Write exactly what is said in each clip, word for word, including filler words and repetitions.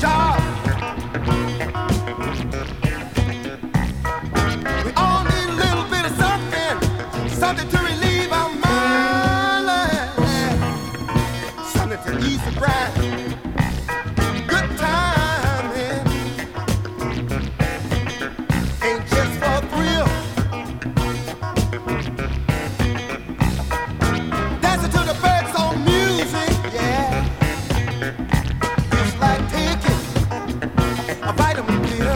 job. We all need a little bit of something, something to relieve our mind, something to ease the grind. Good time, man. Ain't just for a thrill. Dancing to the birds on music, yeah. It's like taking a vitamin pill.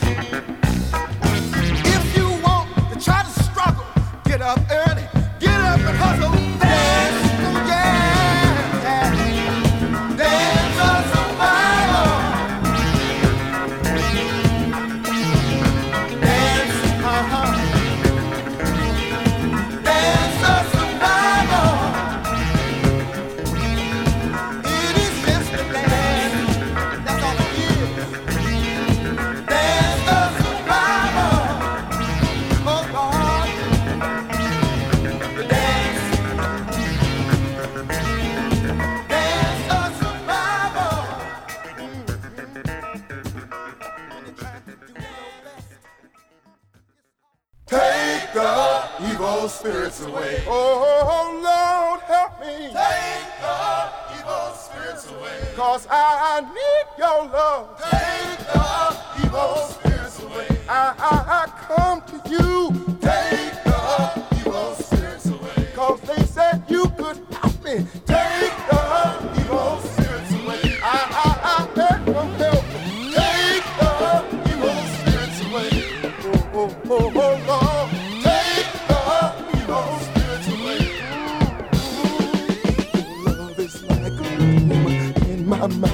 If you want to try to struggle, get up early, get up and hustle. Dance, oh yeah, yeah. Dance for survival. Dance, uh-huh. Dance for survival. It is just a dance, that's all it is. Dance for survival. Oh Lord, the dance. Dance for survival. When you try to do your best. Take the evil spirits away. Oh Lord, help me. Take the evil spirits away. Cause I need your love. Take the evil spirits away. I, I, I come to you. Take the evil spirits away. Cause they said you could help me. Take the evil spirits away. I, I, I had no help. Take the evil spirits away. Oh, oh, oh, oh, Lord. Take the evil spirits away. Love is like a room in my mind.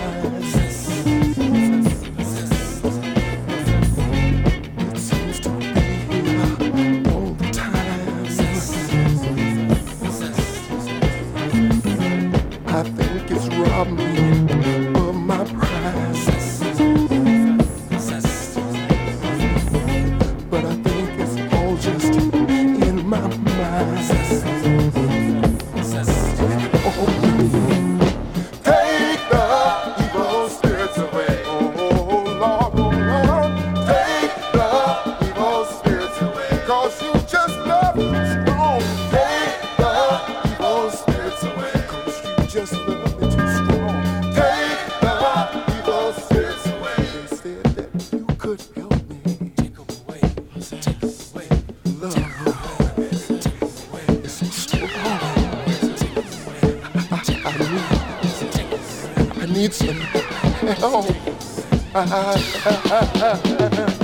It seems to be here all the time. I think it's robbed me of my pride. But I think it's all just in my mind. Oh, Take the evil spirits away. oh, Lord, oh, Lord. Take the evil spirits away. Cause you just love me strong. Take the evil spirits away. Cause you just love me too strong. Take the evil spirits away. They said that you could help me. Love is so strong. I, I need, I need some help. I, I, I, I,